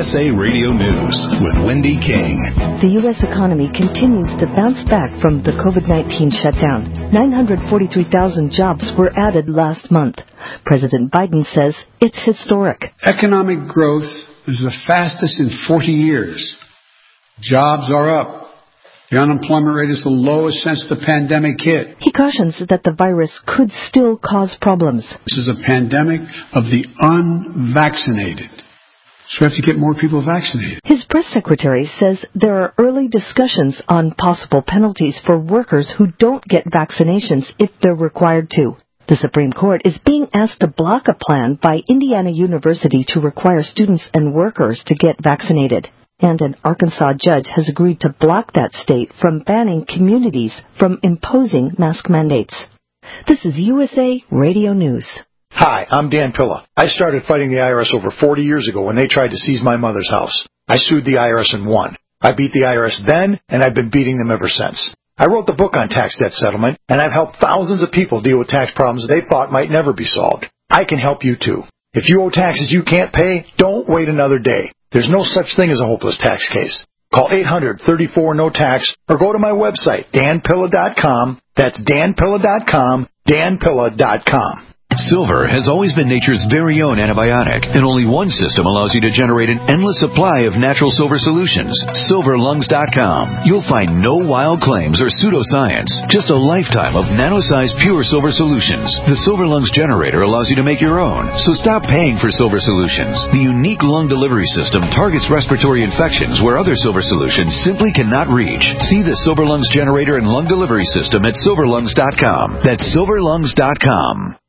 USA Radio News with Wendy King. The U.S. economy continues to bounce back from the COVID-19 shutdown. 943,000 jobs were added last month. President Biden says it's historic. Economic growth is the fastest in 40 years. Jobs are up. The unemployment rate is the lowest since the pandemic hit. He cautions that the virus could still cause problems. This is a pandemic of the unvaccinated. So we have to get more people vaccinated. His press secretary says there are early discussions on possible penalties for workers who don't get vaccinations if they're required to. The Supreme Court is being asked to block a plan by Indiana University to require students and workers to get vaccinated. And an Arkansas judge has agreed to block that state from banning communities from imposing mask mandates. This is USA Radio News. Hi, I'm Dan Pilla. I started fighting the IRS over 40 years ago when they tried to seize my mother's house. I sued the IRS and won. I beat the IRS then, and I've been beating them ever since. I wrote the book on tax debt settlement, and I've helped thousands of people deal with tax problems they thought might never be solved. I can help you too. If you owe taxes you can't pay, don't wait another day. There's no such thing as a hopeless tax case. Call 800-34-NO-TAX or go to my website, danpilla.com. That's danpilla.com, danpilla.com. Silver has always been nature's very own antibiotic, and only one system allows you to generate an endless supply of natural silver solutions. SilverLungs.com. You'll find no wild claims or pseudoscience, just a lifetime of nano-sized pure silver solutions. The Silver Lungs generator allows you to make your own, so stop paying for silver solutions. The unique lung delivery system targets respiratory infections where other silver solutions simply cannot reach. See the Silver Lungs generator and lung delivery system at SilverLungs.com. That's SilverLungs.com.